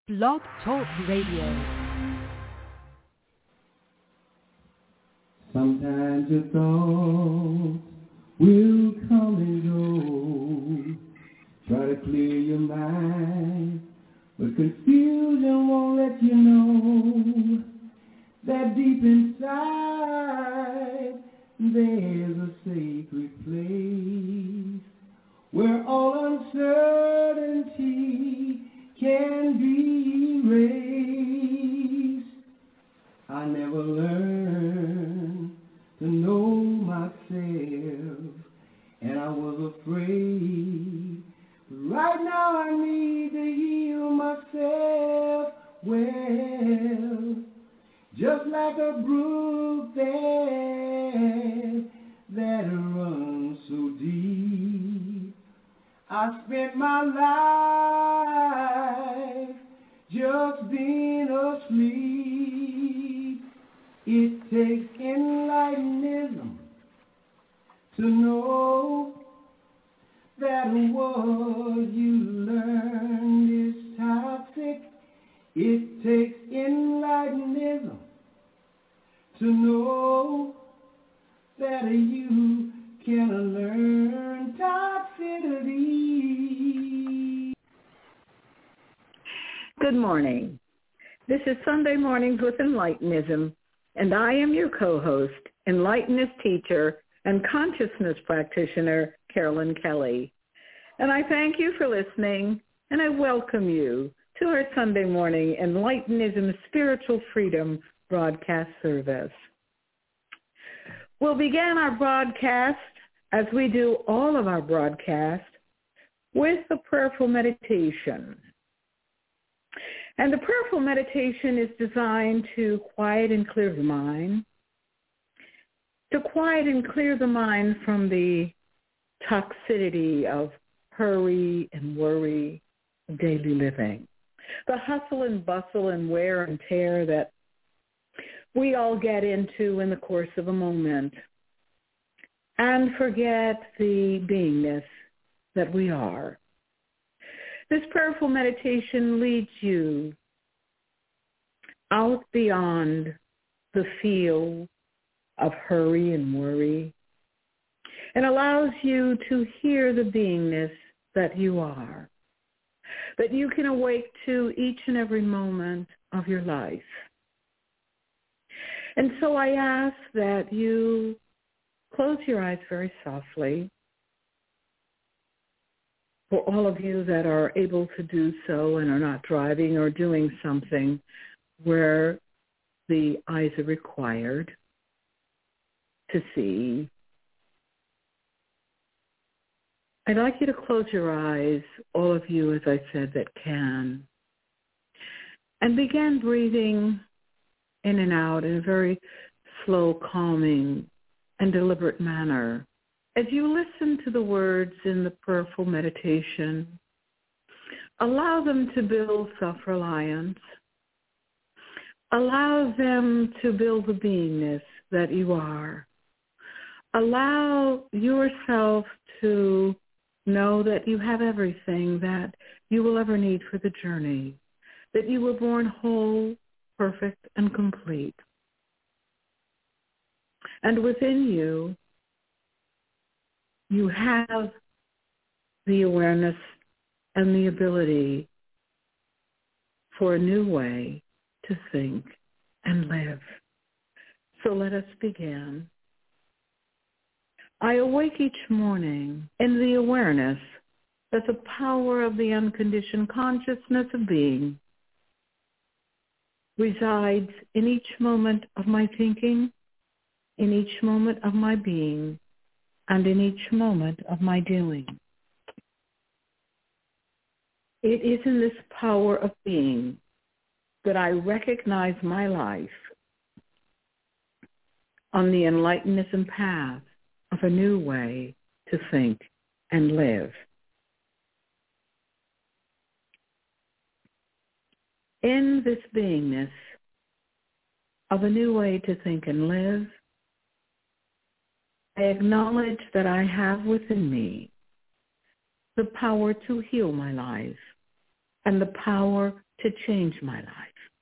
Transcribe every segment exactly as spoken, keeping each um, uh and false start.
Blog Talk Radio. Sometimes your thoughts will come and go. Try to clear your mind, but confusion won't let you know that deep inside there's a sacred place where all uncertainty can be erased. I never learned to know myself, and I was afraid. But right now I need to heal myself well, just like a brook there that runs so deep. I spent my life just being asleep. It takes enlightenism to know that what you learned is toxic. It takes enlightenism to know that you can learn toxicity. Good morning. This is Sunday Mornings with Enlightenism, and I am your co-host, Enlightenist teacher and consciousness practitioner, Carolyn Kelly. And I thank you for listening, and I welcome you to our Sunday morning Enlightenism Spiritual Freedom broadcast service. We'll begin our broadcast, as we do all of our broadcasts, with a prayerful meditation. And the prayerful meditation is designed to quiet and clear the mind, to quiet and clear the mind from the toxicity of hurry and worry of daily living, the hustle and bustle and wear and tear that we all get into in the course of a moment, and forget the beingness that we are. This prayerful meditation leads you out beyond the field of hurry and worry and allows you to hear the beingness that you are, that you can awake to each and every moment of your life. And so I ask that you close your eyes very softly. For all of you that are able to do so and are not driving or doing something where the eyes are required to see, I'd like you to close your eyes, all of you, as I said, that can, and begin breathing in and out in a very slow, calming, and deliberate manner. As you listen to the words in the prayerful meditation, allow them to build self-reliance. Allow them to build the beingness that you are. Allow yourself to know that you have everything that you will ever need for the journey, that you were born whole, perfect, and complete. And within you, you have the awareness and the ability for a new way to think and live. So let us begin. I awake each morning in the awareness that the power of the unconditioned consciousness of being resides in each moment of my thinking, in each moment of my being, and in each moment of my doing. It is in this power of being that I recognize my life on the Enlightenism path of a new way to think and live. In this beingness of a new way to think and live, I acknowledge that I have within me the power to heal my life and the power to change my life.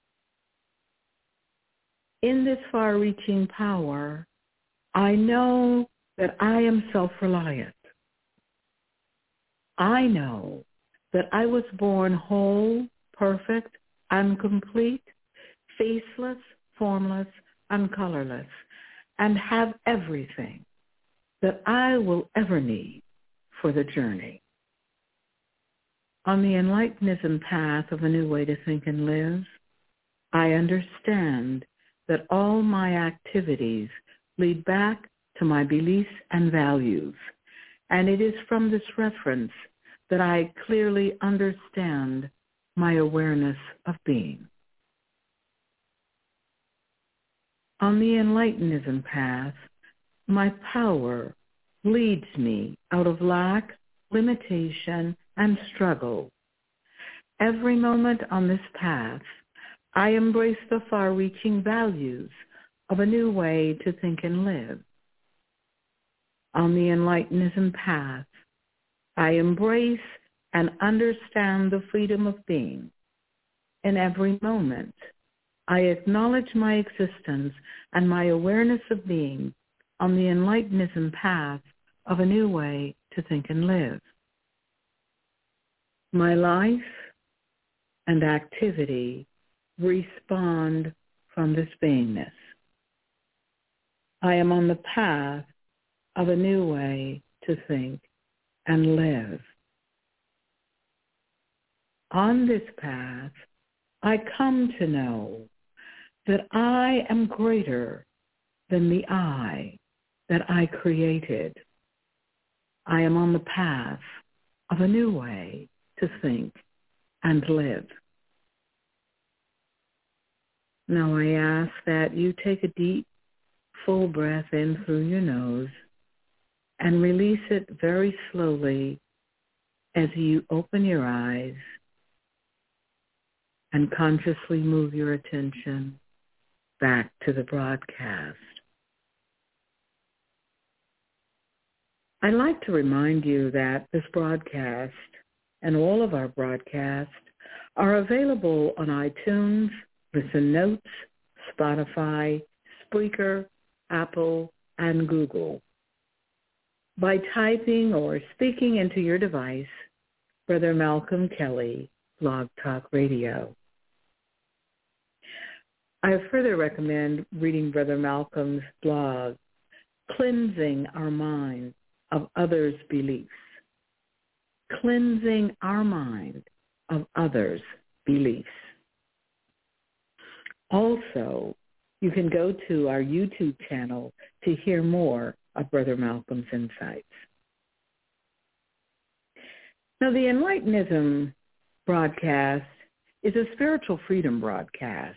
In this far-reaching power, I know that I am self-reliant. I know that I was born whole, perfect, and complete, faceless, formless, and colorless, and have everything that I will ever need for the journey. On the Enlightenism path of a new way to think and live, I understand that all my activities lead back to my beliefs and values, and it is from this reference that I clearly understand my awareness of being. On the Enlightenism path, my power leads me out of lack, limitation, and struggle. Every moment on this path, I embrace the far-reaching values of a new way to think and live. On the Enlightenism path, I embrace and understand the freedom of being. In every moment, I acknowledge my existence and my awareness of being on the Enlightenism path of a new way to think and live. My life and activity respond from this beingness. I am on the path of a new way to think and live. On this path, I come to know that I am greater than the I that I created. I am on the path of a new way to think and live. Now I ask that you take a deep, full breath in through your nose and release it very slowly as you open your eyes and consciously move your attention back to the broadcast. I'd like to remind you that this broadcast and all of our broadcasts are available on iTunes, Listen Notes, Spotify, Spreaker, Apple, and Google. By typing or speaking into your device, Brother Malcolm Kelly, Blog Talk Radio. I further recommend reading Brother Malcolm's blog, Cleansing Our Mind of Others' Beliefs. Cleansing Our Mind of Others' Beliefs. Also, you can go to our YouTube channel to hear more of Brother Malcolm's insights. Now, the Enlightenism broadcast is a spiritual freedom broadcast.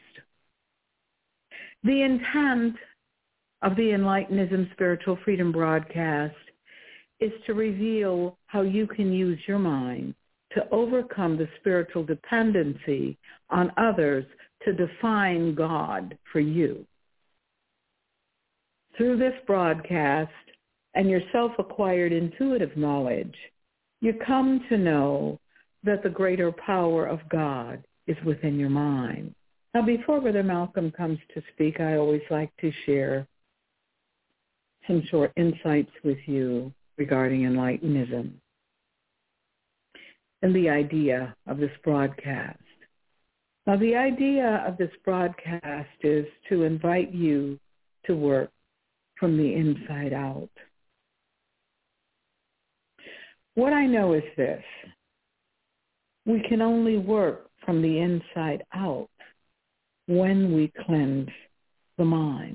The intent of the Enlightenism spiritual freedom broadcast is to reveal how you can use your mind to overcome the spiritual dependency on others to define God for you. Through this broadcast and your self-acquired intuitive knowledge, you come to know that the greater power of God is within your mind. Now, before Brother Malcolm comes to speak, I always like to share some short insights with you regarding Enlightenism and the idea of this broadcast. Now, the idea of this broadcast is to invite you to work from the inside out. What I know is this: we can only work from the inside out when we cleanse the mind.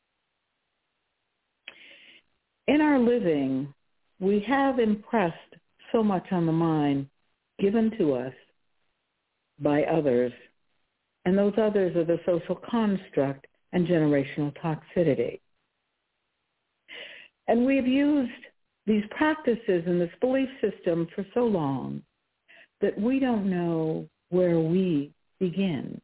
In our living, we have impressed so much on the mind given to us by others, and those others are the social construct and generational toxicity. And we've used these practices and this belief system for so long that we don't know where we begin.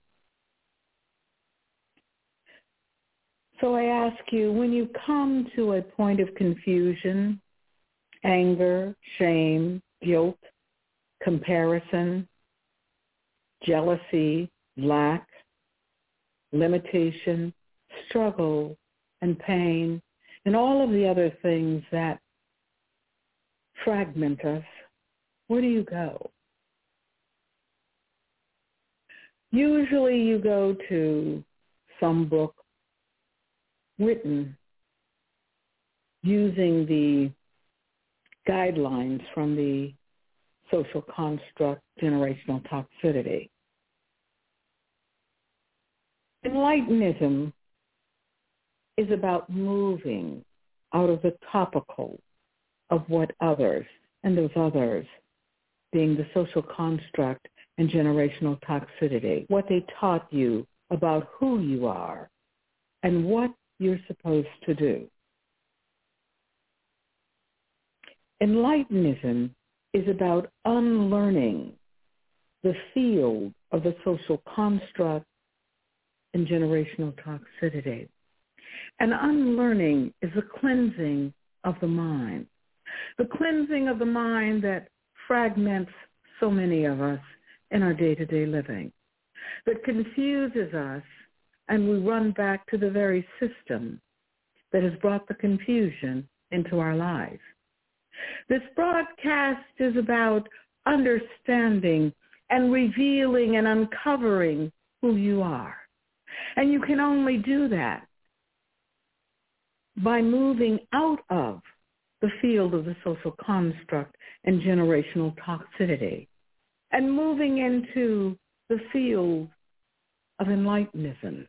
So I ask you, when you come to a point of confusion, anger, shame, guilt, comparison, jealousy, lack, limitation, struggle, and pain, and all of the other things that fragment us, where do you go? Usually you go to some book written using the guidelines from the social construct generational toxicity. Enlightenism is about moving out of the topical of what others, and those others being the social construct and generational toxicity, what they taught you about who you are and what you're supposed to do. Enlightenism is about unlearning the field of the social construct and generational toxicity. And unlearning is the cleansing of the mind, the cleansing of the mind that fragments so many of us in our day-to-day living, that confuses us, and we run back to the very system that has brought the confusion into our lives. This broadcast is about understanding and revealing and uncovering who you are. And you can only do that by moving out of the field of the social construct and generational toxicity and moving into the field of Enlightenism.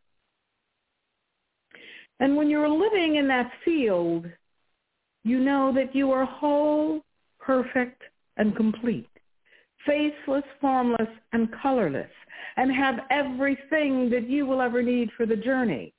And when you're living in that field, you know that you are whole, perfect, and complete, faceless, formless, and colorless, and have everything that you will ever need for the journey.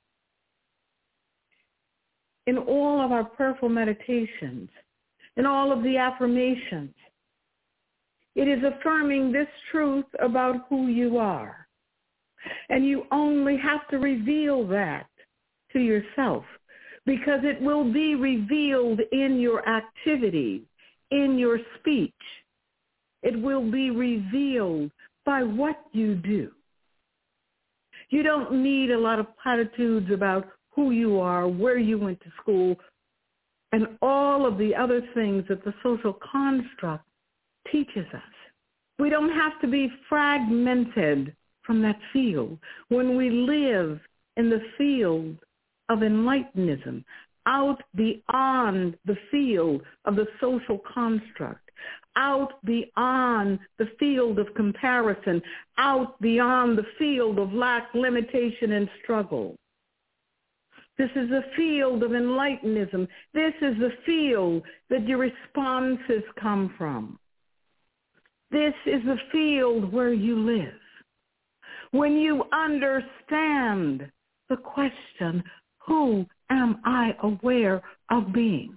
In all of our prayerful meditations, in all of the affirmations, it is affirming this truth about who you are. And you only have to reveal that to yourself, because it will be revealed in your activity, in your speech. It will be revealed by what you do. You don't need a lot of platitudes about who you are, where you went to school, and all of the other things that the social construct teaches us. We don't have to be fragmented from that field when we live in the field of Enlightenism, out beyond the field of the social construct, out beyond the field of comparison, out beyond the field of lack, limitation, and struggle. This is the field of Enlightenism. This is the field that your responses come from. This is the field where you live. When you understand the question, who am I aware of being?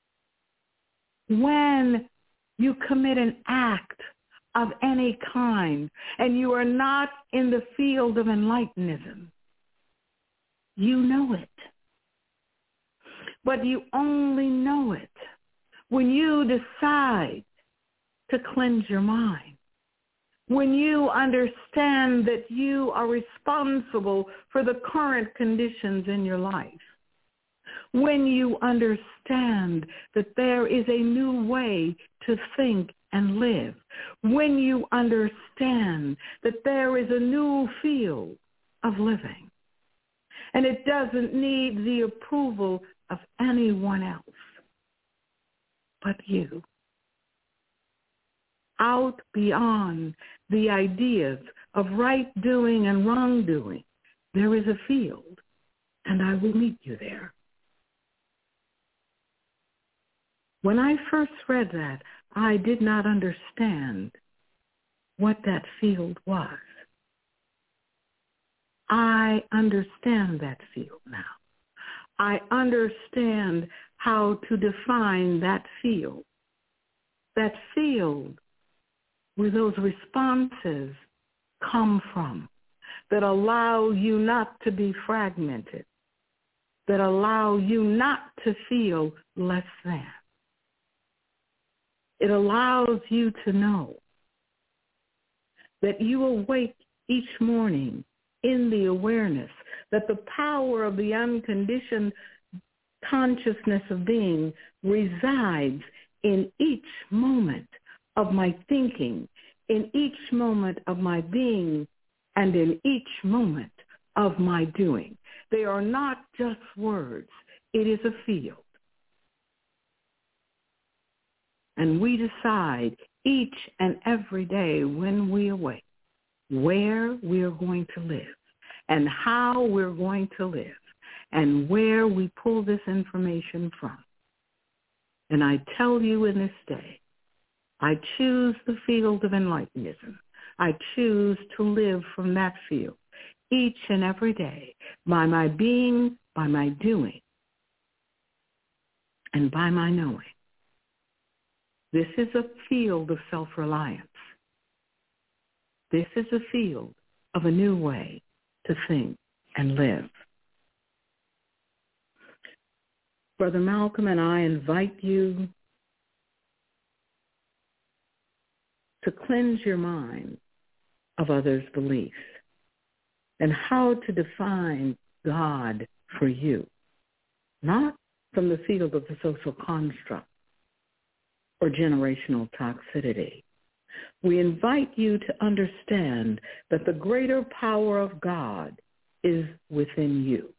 When you commit an act of any kind and you are not in the field of Enlightenism, you know it. But you only know it when you decide to cleanse your mind, when you understand that you are responsible for the current conditions in your life, when you understand that there is a new way to think and live, when you understand that there is a new field of living, and it doesn't need the approval of anyone else but you. Out beyond the ideas of right doing and wrongdoing, there is a field, and I will meet you there. When I first read that, I did not understand what that field was. I understand that field now. I understand how to define that field. That field where those responses come from, that allow you not to be fragmented, that allow you not to feel less than. It allows you to know that you awake each morning in the awareness that the power of the unconditioned consciousness of being resides in each moment of my thinking, in each moment of my being, and in each moment of my doing. They are not just words. It is a field. And we decide each and every day when we awake where we are going to live and how we're going to live and where we pull this information from. And I tell you in this day, I choose the field of Enlightenism. I choose to live from that field each and every day by my being, by my doing, and by my knowing. This is a field of self-reliance. This is a field of a new way to think and live. Brother Malcolm and I invite you to cleanse your mind of others' beliefs and how to define God for you, not from the field of the social construct or generational toxicity. We invite you to understand that the greater power of God is within you.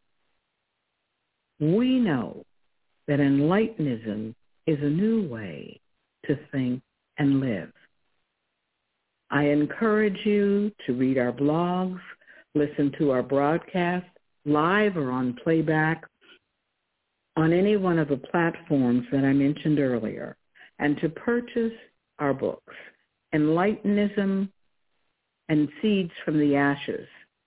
We know that Enlightenism is a new way to think and live. I encourage you to read our blogs, listen to our broadcast, live or on playback, on any one of the platforms that I mentioned earlier, and to purchase our books, Enlightenism and Seeds from the Ashes,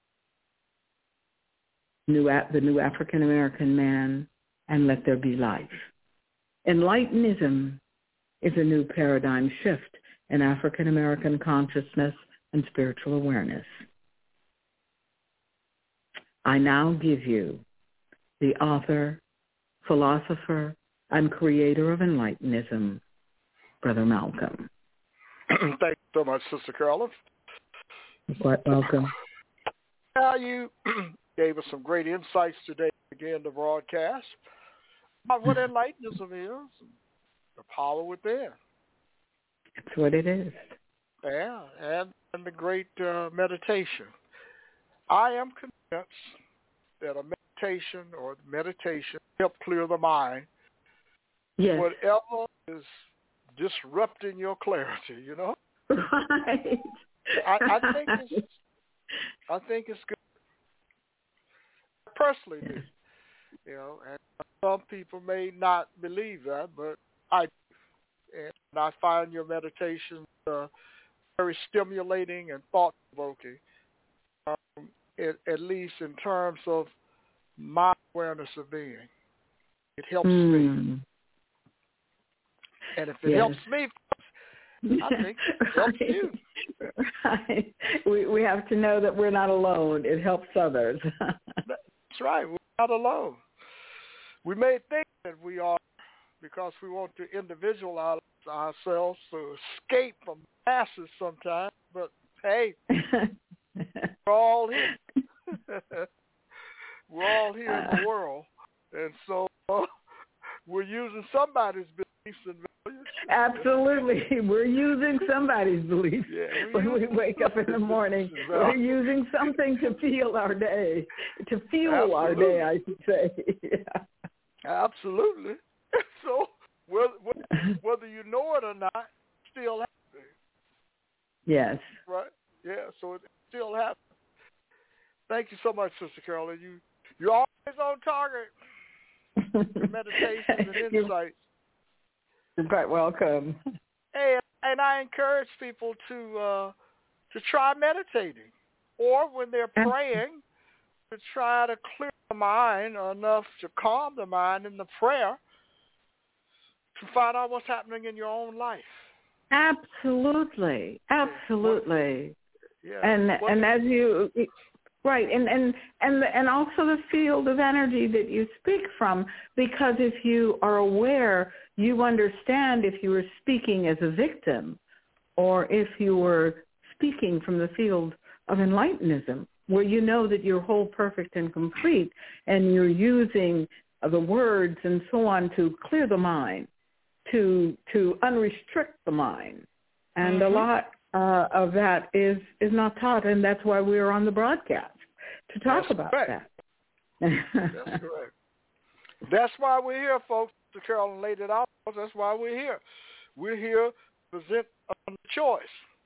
New, The New African American Man, and Let There Be Life. Enlightenism is a new paradigm shift in African American consciousness and spiritual awareness. I now give you the author, philosopher, and creator of Enlightenism, Brother Malcolm. Thank you so much, Sister Carolyn. You're quite welcome. Now, you gave us some great insights today to begin the broadcast about what Enlightenism is, the power within. That's what it is. Yeah, and, and the great uh, meditation. I am convinced that a meditation or meditation help clear the mind. Yes. Whatever is disrupting your clarity, you know? Right. I, I think it's I think it's good. Personally, Yes. you know, and some people may not believe that, but I do. And I find your meditations uh, very stimulating and thought-provoking, um, at, at least in terms of my awareness of being. It helps mm. me. And if it yes. helps me, I think it helps right. you. Right. We, we have to know that we're not alone. It helps others. That's right. We're not alone. We may think that we are because we want to individualize ourselves to escape from masses sometimes, but hey, we're all here. We're all here in the world, and so uh, we're using somebody's beliefs and values. Absolutely. We're using somebody's beliefs yeah, when we wake up in the morning. We're using something to fuel our day, to fuel our day, I should say. Yeah. Absolutely. So whether, whether you know it or not, it still happens. Yes. Right? Yeah, so it still happens. Thank you so much, Sister Carolyn. You, you're always on target. Your meditations and insights. You're quite welcome. Hey, and I encourage people to uh, to try meditating, or when they're praying, to try to clear the mind enough to calm the mind in the prayer to find out what's happening in your own life. Absolutely, absolutely. Yeah. And what, and as you. Right, and, and and and also the field of energy that you speak from, because if you are aware, you understand if you were speaking as a victim or if you were speaking from the field of Enlightenism, where you know that you're whole, perfect, and complete, and you're using the words and so on to clear the mind, to to unrestrict the mind. And mm-hmm. a lot uh, of that is, is not taught, and that's why we're on the broadcast, to talk that's about correct. that. That's correct. That's why we're here, folks. Sister Carolyn laid it out. That's why we're here. We're here to present a choice.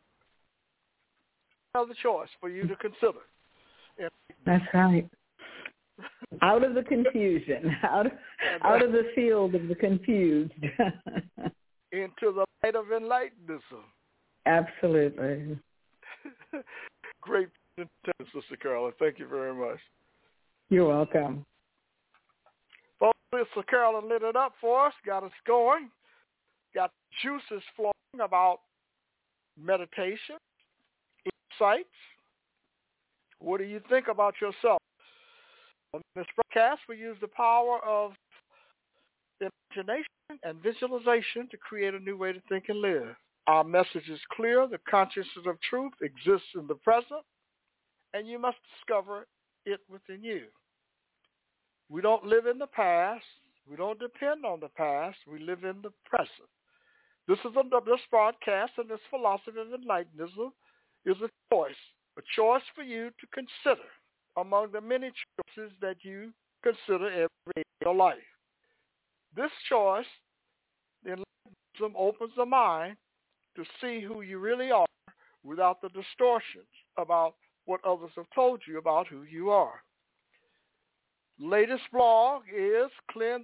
Another choice for you to consider. That's right. Out of the confusion, out of, out of the field of the confused. Into the light of Enlightenism. Absolutely. Great presentation, Sister Carolyn. Thank you very much. You're welcome. Well, Sister Carolyn lit it up for us, got us going, got juices flowing about meditation, insights. What do you think about yourself? On this broadcast, we use the power of imagination and visualization to create a new way to think and live. Our message is clear. The consciousness of truth exists in the present, and you must discover it within you. We don't live in the past. We don't depend on the past. We live in the present. This is a, this broadcast and this philosophy of Enlightenism is a choice, a choice for you to consider among the many choices that you consider every day in your life. This choice, the Enlightenism, opens the mind to see who you really are without the distortions about what others have told you about who you are. Latest blog is cleanse,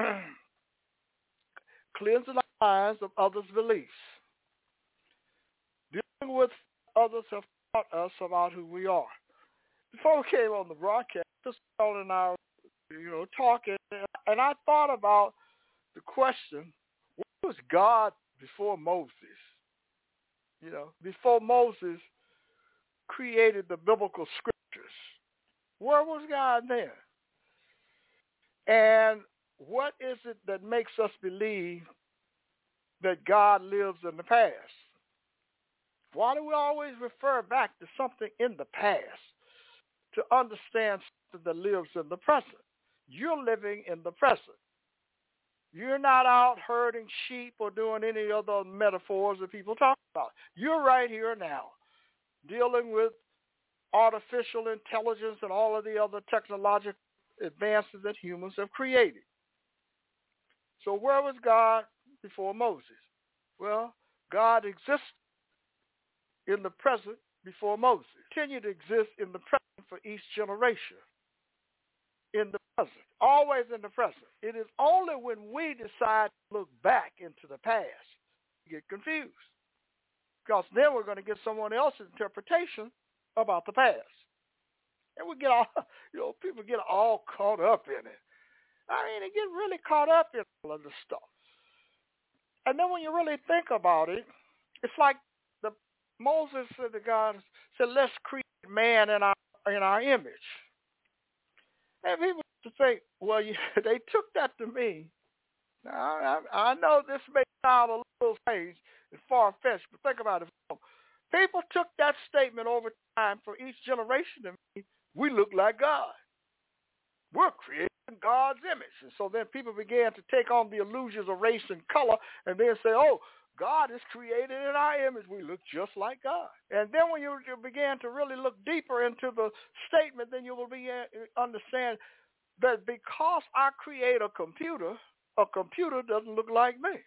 cleansing the minds of others' beliefs. Dealing with others have taught us about who we are. Before we came on the broadcast, just Carol and I, you know, talking, and I thought about the question: what was God before Moses? You know, before Moses created the biblical scriptures, where was God then? And what is it that makes us believe that God lives in the past? Why do we always refer back to something in the past to understand something that lives in the present? You're living in the present. You're not out herding sheep or doing any other metaphors that people talk about. You're right here now, dealing with artificial intelligence and all of the other technological advances that humans have created. So where was God before Moses? Well, God exists in the present before Moses. Continue to exist in the present for each generation. In the present, always in the present. It is only when we decide to look back into the past we get confused, because then we're going to get someone else's interpretation about the past, and we get all, you know, people get all caught up in it. I mean, they get really caught up in all of this stuff, and then when you really think about it, it's like the Moses said to God, said, "Let's create man in our in our image." And people to think, well, you, they took that to me. Now, I, I know this may sound a little strange and far-fetched, but think about it. People took that statement over time for each generation to mean we look like God. We're created in God's image. And so then people began to take on the illusions of race and color and then say, oh, God is created in our image. We look just like God. And then when you, you began to really look deeper into the statement, then you will begin to understand that because I create a computer, a computer doesn't look like me.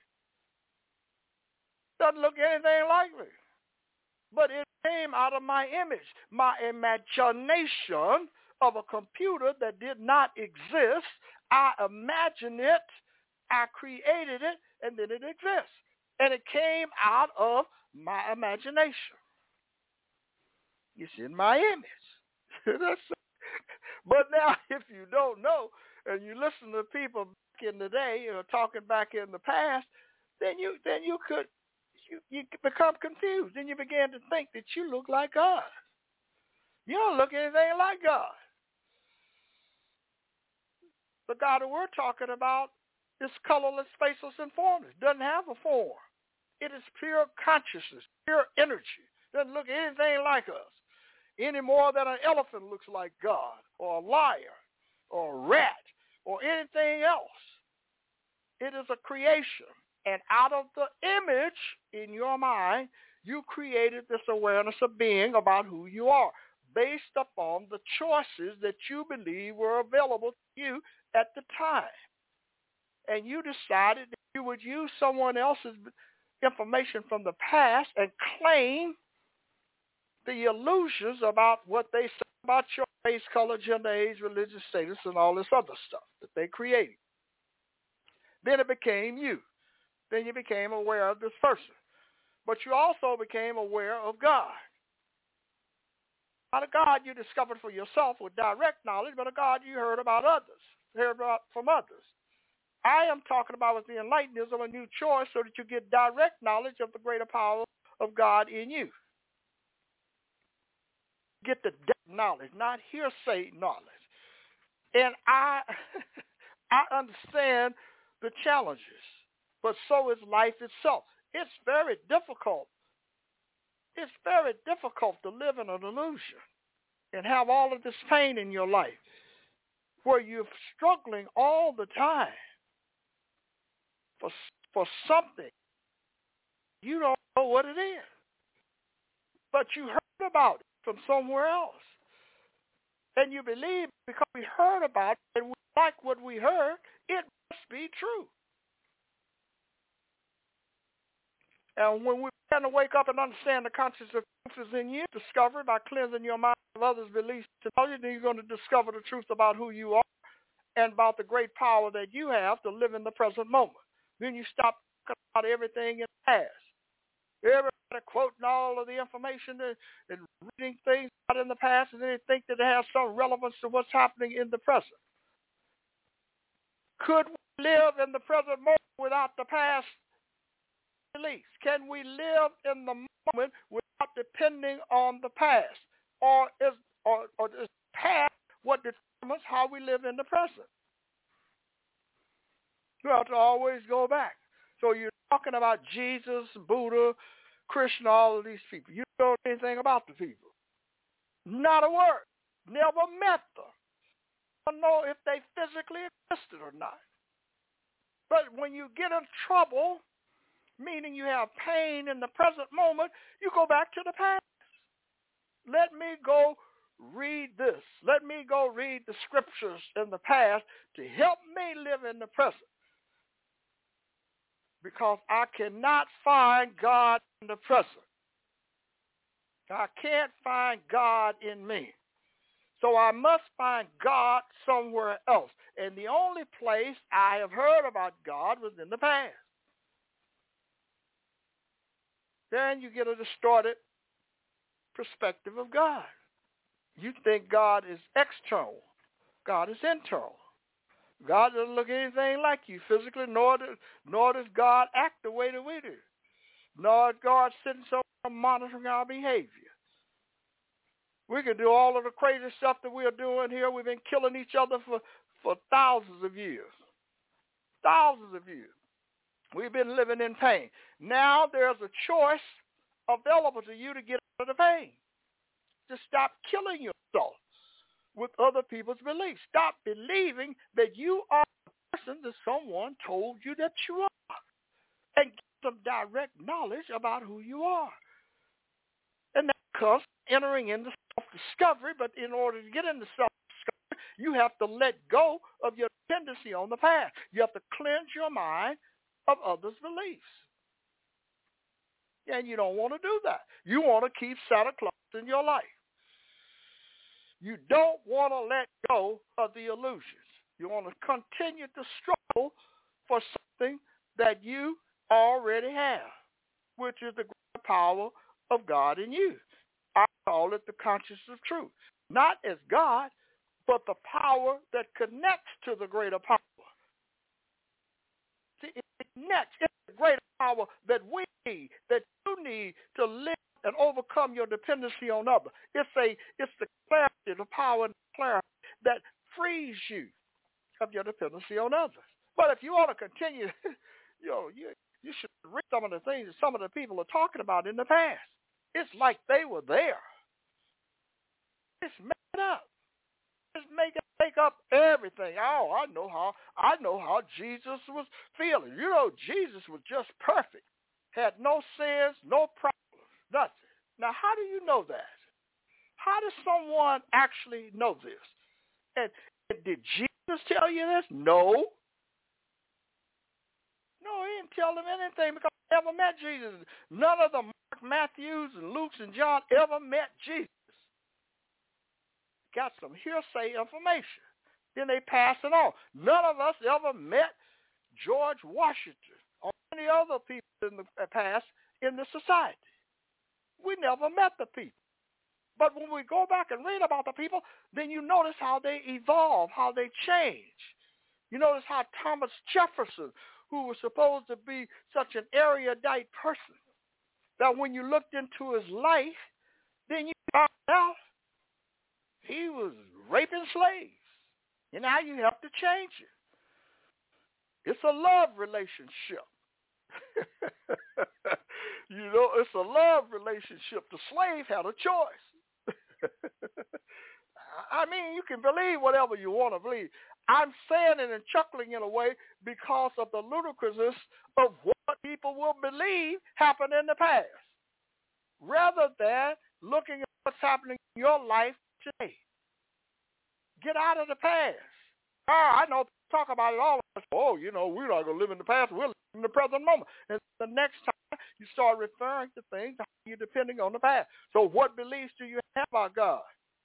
Doesn't look anything like me. But it came out of my image, my imagination of a computer that did not exist. I imagined it, I created it, and then it exists. And it came out of my imagination. It's in my image. That's, but now, if you don't know, and you listen to people back in the day, you know, talking back in the past, then you then you could you, you become confused. Then you begin to think that you look like God. You don't look anything like God. The God that we're talking about is colorless, faceless, and formless. Doesn't have a form. It is pure consciousness, pure energy. doesn't look anything like us, any more than an elephant looks like God, or a liar, or a rat, or anything else. It is a creation. And out of the image in your mind, you created this awareness of being about who you are, based upon the choices that you believe were available to you at the time. And you decided that you would use someone else's information from the past and claim the illusions about what they say about your race, color, gender, age, religious status, and all this other stuff that they created. Then it became you. Then you became aware of this person. But you also became aware of God. Not a God you discovered for yourself with direct knowledge, but a God you heard about others, heard about from others. I am talking about with the Enlightenism, a new choice so that you get direct knowledge of the greater power of God in you. Get the depth knowledge, not hearsay knowledge. And I, I understand the challenges, but so is life itself. It's very difficult. It's very difficult to live in an illusion and have all of this pain in your life where you're struggling all the time for, for something. You don't know what it is, but you heard about it from somewhere else. And you believe because we heard about it and we like what we heard, it must be true. And when we begin to wake up and understand the consciousness of truth is in you, discover it by cleansing your mind of others' beliefs to know you, then you're going to discover the truth about who you are and about the great power that you have to live in the present moment. Then you stop talking about everything in the past. Everybody quoting all of the information and, and reading things out in the past, and then they think that it has some relevance to what's happening in the present. Could we live in the present moment without the past beliefs? Can we live in the moment without depending on the past? Or is, or, or is the past what determines how we live in the present? You have to always go back. So you're talking about Jesus, Buddha, Krishna, all of these people. You don't know anything about the people. Not a word. Never met them. Don't know if they physically existed or not. But when you get in trouble, meaning you have pain in the present moment, you go back to the past. Let me go read this. Let me go read the scriptures in the past to help me live in the present. Because I cannot find God in the present. I can't find God in me. So I must find God somewhere else. And the only place I have heard about God was in the past. Then you get a distorted perspective of God. You think God is external. God is internal. God doesn't look anything like you physically, nor does, nor does God act the way that we do. Nor is God sitting somewhere monitoring our behavior. We can do all of the crazy stuff that we are doing here. We've been killing each other for, for thousands of years. Thousands of years. We've been living in pain. Now there's a choice available to you to get out of the pain. To stop killing yourself with other people's beliefs. Stop believing that you are the person that someone told you that you are. And get some direct knowledge about who you are. And that comes entering into self-discovery, but in order to get into self-discovery, you have to let go of your dependency on the past. You have to cleanse your mind of others' beliefs. And you don't want to do that. You want to keep Santa Claus in your life. You don't want to let go of the illusions. You want to continue to struggle for something that you already have, which is the greater power of God in you. I call it the consciousness of truth. Not as God, but the power that connects to the greater power. See, it connects. It's the greater power that we need, that you need to live and overcome your dependency on others. It's a, it's the clarity, the power and the clarity that frees you of your dependency on others. But if you want to continue, you know, you, you should read some of the things that some of the people are talking about in the past. It's like they were there. It's made up. Just make it make up everything. Oh, I know how I know how Jesus was feeling. You know, Jesus was just perfect. Had no sins, no problems, nothing. Now, how do you know that? How does someone actually know this? And, and did Jesus tell you this? No. No, he didn't tell them anything because he never met Jesus. None of the Mark, Matthews, and Luke's and John ever met Jesus. Got some hearsay information. Then they pass it on. None of us ever met George Washington or any other people in the past in the society. We never met the people. But when we go back and read about the people, then you notice how they evolve, how they change. You notice how Thomas Jefferson, who was supposed to be such an erudite person, that when you looked into his life, then you found out he was raping slaves. And now you have to change it. It's a love relationship. You know, it's a love relationship. The slave had a choice. I mean, you can believe whatever you want to believe. I'm saying it and chuckling in a way because of the ludicrousness of what people will believe happened in the past, rather than looking at what's happening in your life today. Get out of the past. Oh, I know, talk about it all. Oh, you know, we're not going to live in the past. We're living in the present moment. And the next time you start referring to things, you're depending on the past. So what beliefs do you have about God?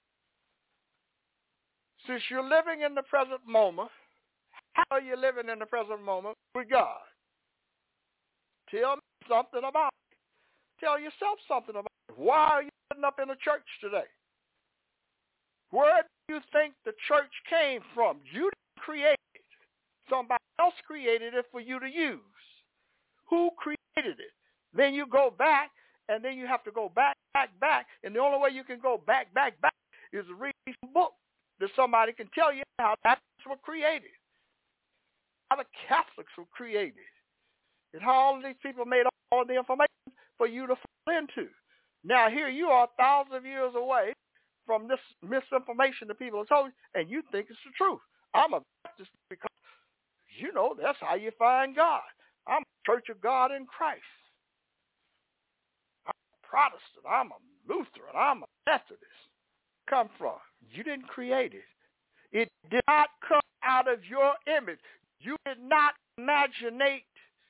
Since you're living in the present moment, how are you living in the present moment with God? Tell me something about it. Tell yourself something about it. Why are you sitting up in a church today? Where do you think the church came from? You didn't create it. Somebody else created it for you to use. Who created it? Then you go back, and then you have to go back, back, back, and the only way you can go back, back, back is to read some book that somebody can tell you how Baptists were created, how the Catholics were created, and how all these people made all the information for you to fall into. Now here you are thousands of years away from this misinformation that people have told you, and you think it's the truth. I'm a Baptist because, you know, that's how you find God. I'm a Church of God in Christ. I'm a Protestant. I'm a Lutheran. I'm a Methodist. Come from? You didn't create it. It did not come out of your image. You did not imaginate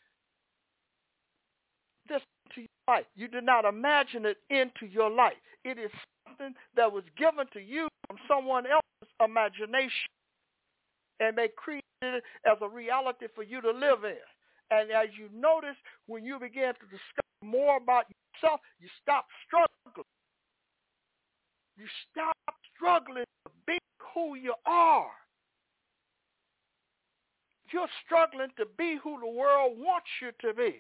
this into your life. You did not imagine it into your life. It is something that was given to you from someone else's imagination, and they created it as a reality for you to live in. And as you notice, when you begin to discover more about yourself, you stop struggling. You stop struggling to be who you are. You're struggling to be who the world wants you to be.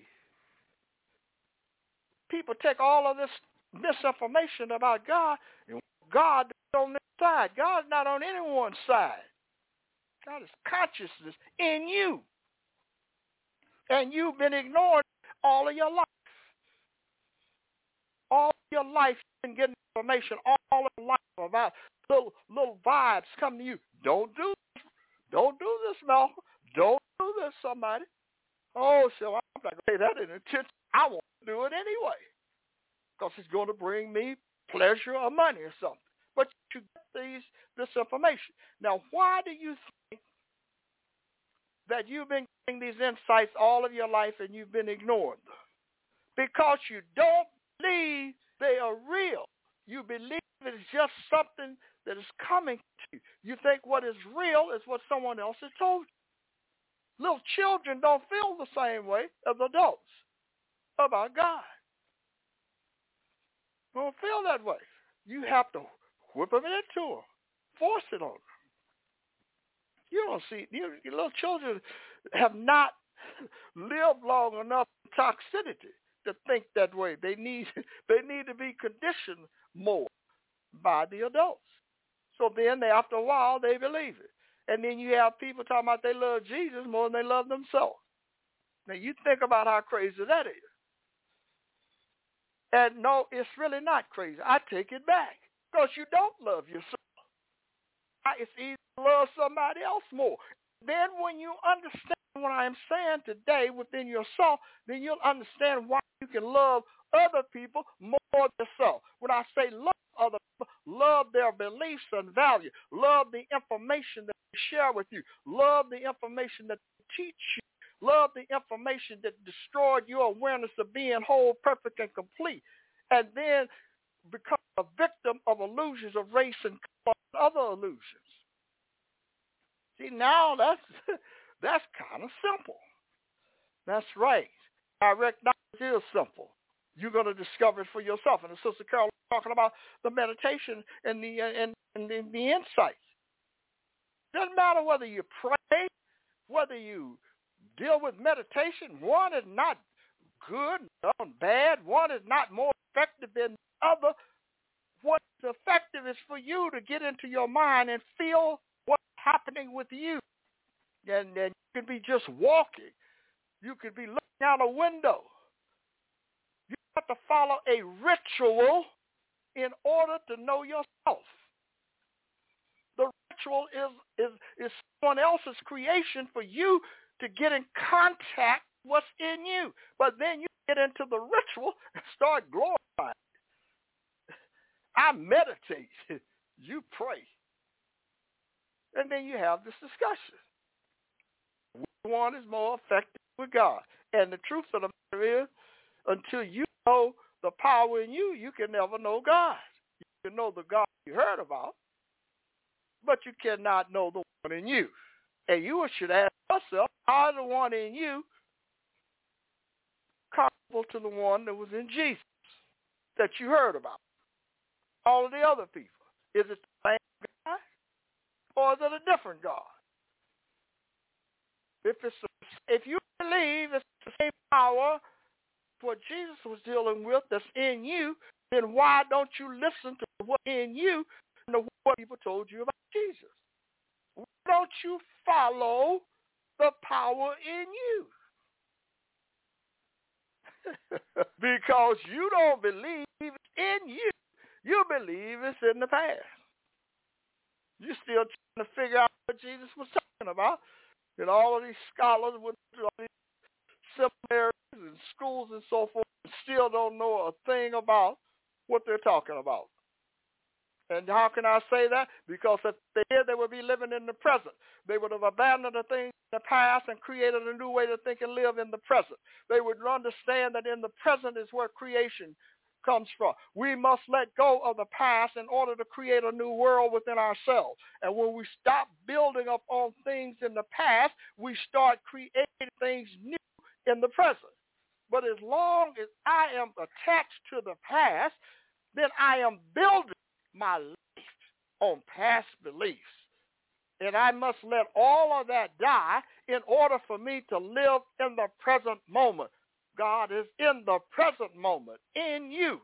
People take all of this misinformation about God, and God is on their side. God's not on anyone's side. God is consciousness in you. And you've been ignored all of your life. All of your life you've been getting information all of your life about little little vibes come to you. Don't do this. Don't do this, Malcolm. Don't do this, somebody. Oh, so I'm not going to pay that in attention. I won't do it anyway because it's going to bring me pleasure or money or something. But you get these this information. Now, why do you think that you've been getting these insights all of your life and you've been ignoring them? Because you don't believe they are real. You believe it's just something that is coming to you. You think what is real is what someone else has told you. Little children don't feel the same way as adults about God. They don't feel that way. You have to whip them into them, force it on them. You don't see, you, your little children have not lived long enough in toxicity to think that way. They need, they need to be conditioned more by the adults. So then, they, after a while, they believe it. And then you have people talking about they love Jesus more than they love themselves. Now, you think about how crazy that is. And no, it's really not crazy. I take it back because you don't love yourself. It's easy to love somebody else more. Then when you understand what I am saying today within yourself, then you'll understand why you can love other people more than yourself. When I say love other people, love their beliefs and value. Love the information that they share with you. Love the information that they teach you. Love the information that destroyed your awareness of being whole, perfect, and complete. And then become a victim of illusions of race and other illusions. See, now that's that's kind of simple. That's right. Direct knowledge is simple. You're going to discover it for yourself. And the Sister Carol was talking about the meditation and the and, and the, the insights. Doesn't matter whether you pray, whether you deal with meditation. One is not good and bad. One is not more effective than the other. What's effective is for you to get into your mind and feel what's happening with you. And then you could be just walking. You could be looking out a window. You have to follow a ritual in order to know yourself. The ritual is, is, is someone else's creation for you to get in contact with what's in you. But then you get into the ritual and start glorifying. I meditate. You pray. And then you have this discussion. Which one is more effective with God? And the truth of the matter is, until you know the power in you, you can never know God. You can know the God you heard about, but you cannot know the one in you. And you should ask yourself, how is the one in you comparable to the one that was in Jesus that you heard about? All of the other people. Is it the same God or is it a different God? If it's a, if you believe it's the same power what Jesus was dealing with that's in you, then why don't you listen to what's in you and what people told you about Jesus? Why don't you follow the power in you? Because you don't believe it's in you. You believe it's in the past. You're still trying to figure out what Jesus was talking about. And all of these scholars went through all these seminaries and schools and so forth and still don't know a thing about what they're talking about. And how can I say that? Because if they did, they would be living in the present. They would have abandoned the things in the past and created a new way to think and live in the present. They would understand that in the present is where creation comes from. We must let go of the past in order to create a new world within ourselves. And when we stop building up on things in the past, we start creating things new in the present. But as long as I am attached to the past, then I am building my life on past beliefs. And I must let all of that die in order for me to live in the present moment. God is in the present moment, in you,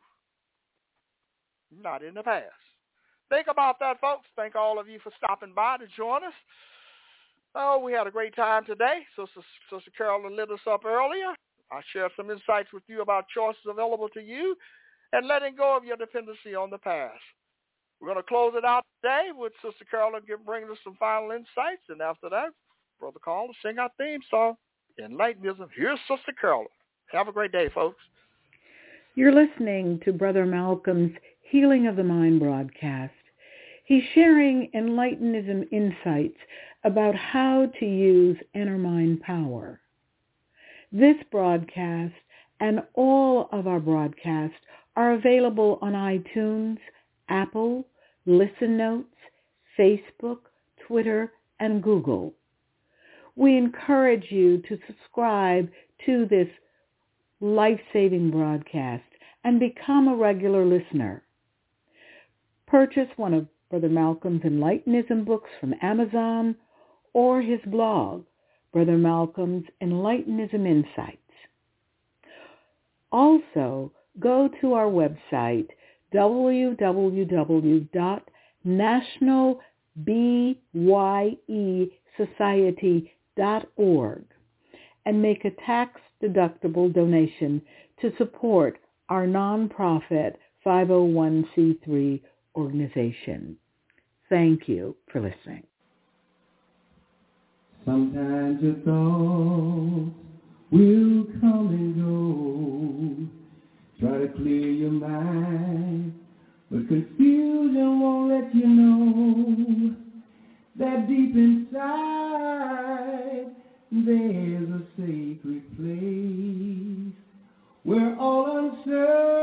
not in the past. Think about that, folks. Thank all of you for stopping by to join us. Oh, we had a great time today. Sister, Sister Carolyn lit us up earlier. I shared some insights with you about choices available to you and letting go of your dependency on the past. We're going to close it out today with Sister Carolyn bringing us some final insights. And after that, Brother Carl will sing our theme song, Enlightenism. Here's Sister Carolyn. Have a great day, folks. You're listening to Brother Malcolm's Healing of the Mind broadcast. He's sharing Enlightenism insights about how to use inner mind power. This broadcast and all of our broadcasts are available on iTunes, Apple, Listen Notes, Facebook, Twitter, and Google. We encourage you to subscribe to this life-saving broadcast and become a regular listener. Purchase one of Brother Malcolm's Enlightenism books from Amazon or his blog, Brother Malcolm's Enlightenism Insights. Also, go to our website, w w w dot national bye society dot org, and make a tax-deductible donation to support our nonprofit five oh one c three organization. Thank you for listening. Sometimes your thoughts will come and go. Try to clear your mind, but confusion won't let you know that deep inside there's a sacred place where all uncertainty